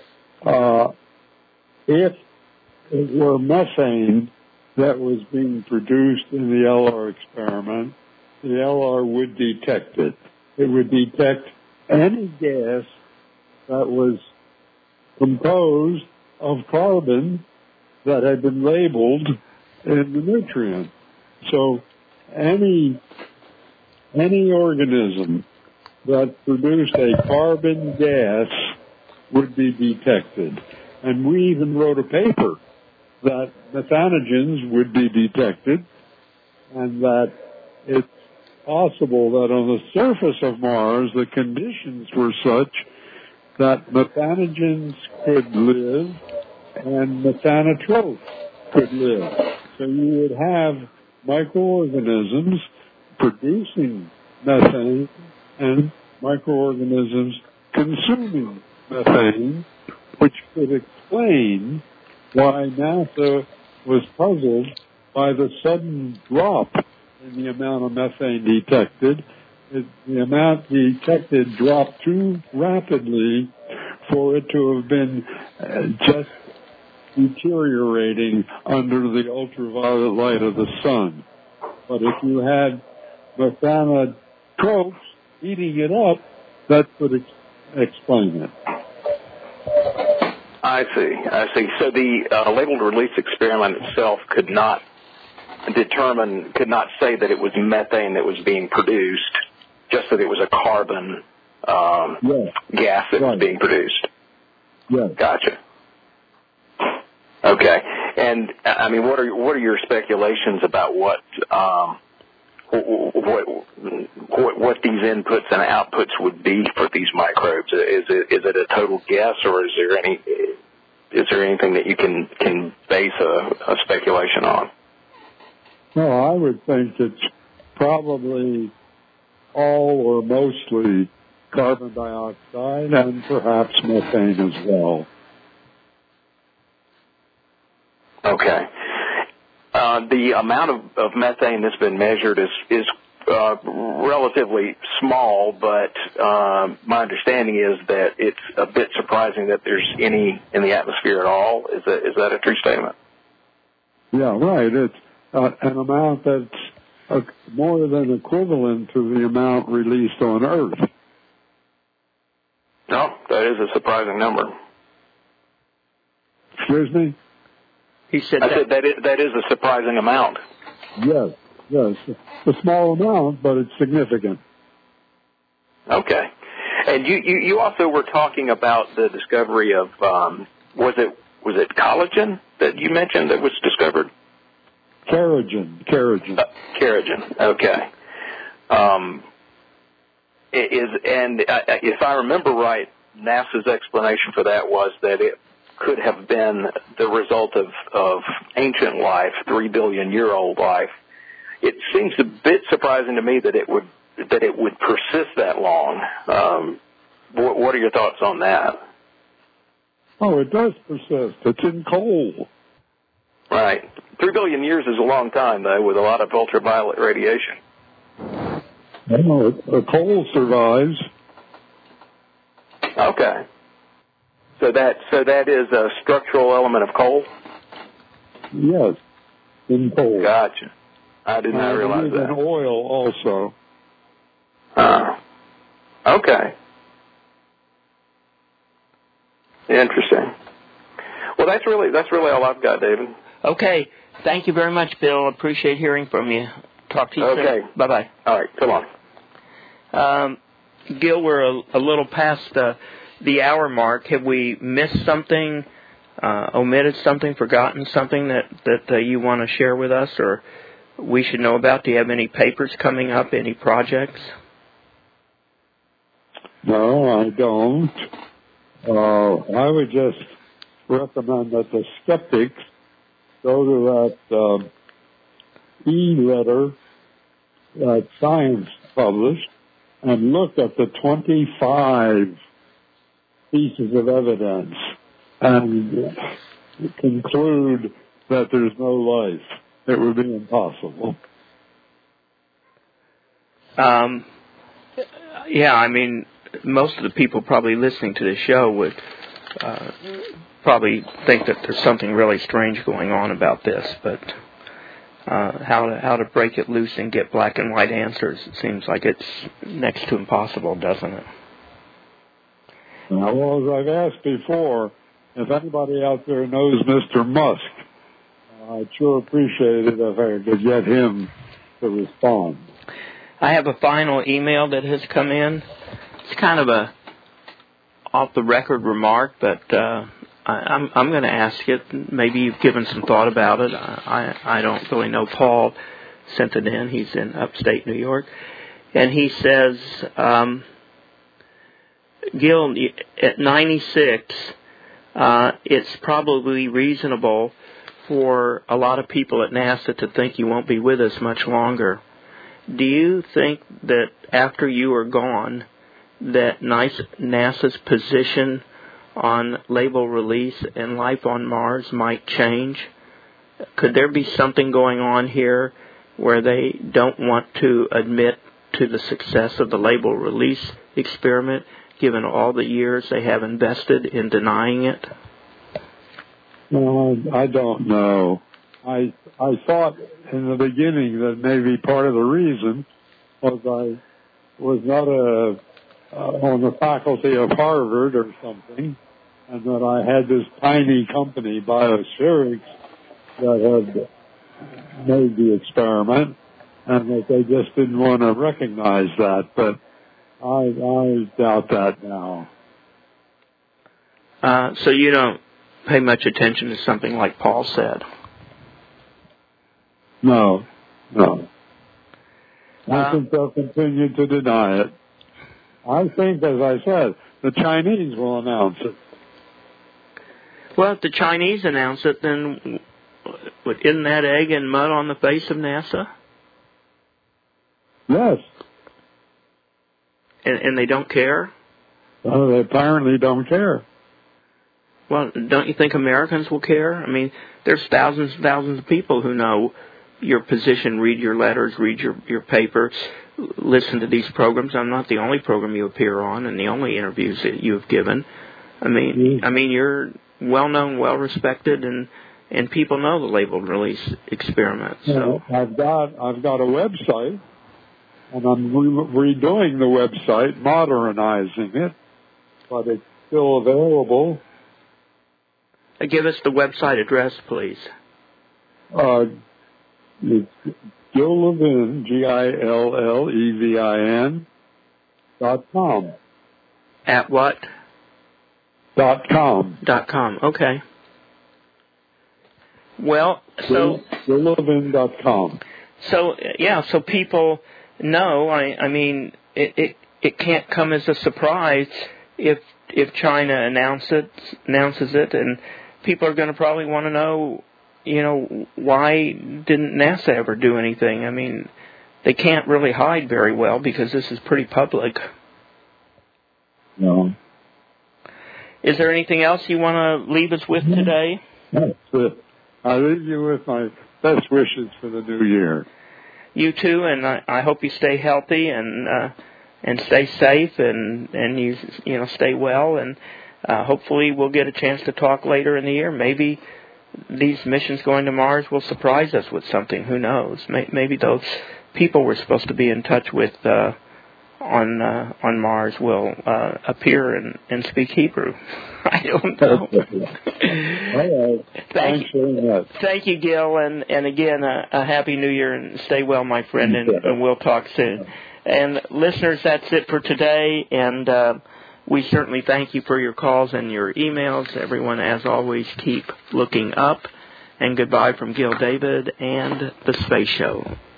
If it were methane that was being produced in the LR experiment, the LR would detect it. It would detect any gas that was composed of carbon that had been labeled in the nutrient. So any organism that produced a carbon gas would be detected. And we even wrote a paper that methanogens would be detected and that it's possible that on the surface of Mars the conditions were such that methanogens could live and methanotrophs could live. So you would have microorganisms producing methane and microorganisms consuming methane, which could explain why NASA was puzzled by the sudden drop in the amount of methane detected. The amount detected dropped too rapidly for it to have been just deteriorating under the ultraviolet light of the sun. But if you had methanotrophs eating it up, that could explain it. I see. So the labeled release experiment itself could not say that it was methane that was being produced, just that it was a carbon gas that was being produced. Yes. Gotcha. Okay. And I mean, what are your speculations about what these inputs and outputs would be for these microbes? Is it a total guess, or is there anything that you can base a speculation on? No, I would think it's probably all or mostly carbon dioxide and perhaps methane as well. Okay. The amount of methane that's been measured is relatively small, but my understanding is that it's a bit surprising that there's any in the atmosphere at all. Is that a true statement? Yeah, right. It's an amount that's more than equivalent to the amount released on Earth. No, that is a surprising number. Excuse me? He said I said that is a surprising amount. Yes. It's a small amount, but it's significant. Okay. And you also were talking about the discovery of was it collagen that you mentioned that was discovered? Kerogen. Kerogen. Okay. If I remember right, NASA's explanation for that was that it could have been the result of ancient life, 3 billion year old life. It seems a bit surprising to me that it would persist that long. What are your thoughts on that? Oh, it does persist. It's in coal. Right. 3 billion years is a long time, though, with a lot of ultraviolet radiation. No, coal survives. Okay. So that is a structural element of coal? Yes, in coal. Gotcha. I did not realize that. And oil also. Okay. Interesting. Well, that's really all I've got, David. Okay. Thank you very much, Bill. Appreciate hearing from you. Talk to you soon. Okay. Bye-bye. All right. Come on. Gil, we're a little past the hour mark. Have we missed something, omitted something, forgotten something that you want to share with us or we should know about? Do you have any papers coming up, any projects? No, I don't. I would just recommend that the skeptics go to that e-letter that Science published and look at the 25 pieces of evidence and conclude that there's no life. It would be impossible. Yeah, I mean, most of the people probably listening to this show would probably think that there's something really strange going on about this, but how to break it loose and get black and white answers, it seems like it's next to impossible, doesn't it? Well, as I've asked before, if anybody out there knows Mr. Musk, I'd sure appreciate it if I could get him to respond. I have a final email that has come in. It's kind of a off-the-record remark, but I'm going to ask it. Maybe you've given some thought about it. I don't really know. Paul sent it in. He's in upstate New York. And he says, Gil, at 96, it's probably reasonable for a lot of people at NASA to think you won't be with us much longer. Do you think that after you are gone, that NASA's position on label release and life on Mars might change? Could there be something going on here where they don't want to admit to the success of the label release experiment, given all the years they have invested in denying it? Well, I don't know. I thought in the beginning that maybe part of the reason was I was not on the faculty of Harvard or something, and that I had this tiny company, Biospherics, that had made the experiment, and that they just didn't want to recognize that. But I doubt that now. So you don't pay much attention to something like Paul said? No. I think they'll continue to deny it. I think, as I said, the Chinese will announce it. Well, if the Chinese announce it, then isn't that egg and mud on the face of NASA? Yes. And they don't care? Well, they apparently don't care. Well, don't you think Americans will care? I mean, there's thousands and thousands of people who know your position, read your letters, read your paper, listen to these programs. I'm not the only program you appear on and the only interviews that you've given. I mean, you're well-known, well-respected, and people know the labeled release experiment. So I've got a website, and I'm redoing the website, modernizing it, but it's still available. Give us the website address, please. It's Gil Levin, GILLEVIN.com. At what? .com. .com. Okay. Well, so GilLevin.com. So yeah, so people know. I mean, it can't come as a surprise if China announces it, and people are going to probably want to know, why didn't NASA ever do anything? I mean, they can't really hide very well because this is pretty public. No. Is there anything else you want to leave us with today? That's it. I leave you with my best wishes for the new year. You too, and I hope you stay healthy and stay safe and you stay well, and hopefully we'll get a chance to talk later in the year. Maybe these missions going to Mars will surprise us with something. Who knows? Maybe those people we're supposed to be in touch with on Mars will appear and speak Hebrew. I don't know. All right. Thank you, Gil, and again a happy New Year, and stay well, my friend, and we'll talk soon. And listeners, that's it for today, and we certainly thank you for your calls and your emails. Everyone, as always, keep looking up, and goodbye from Gil David and the Space Show.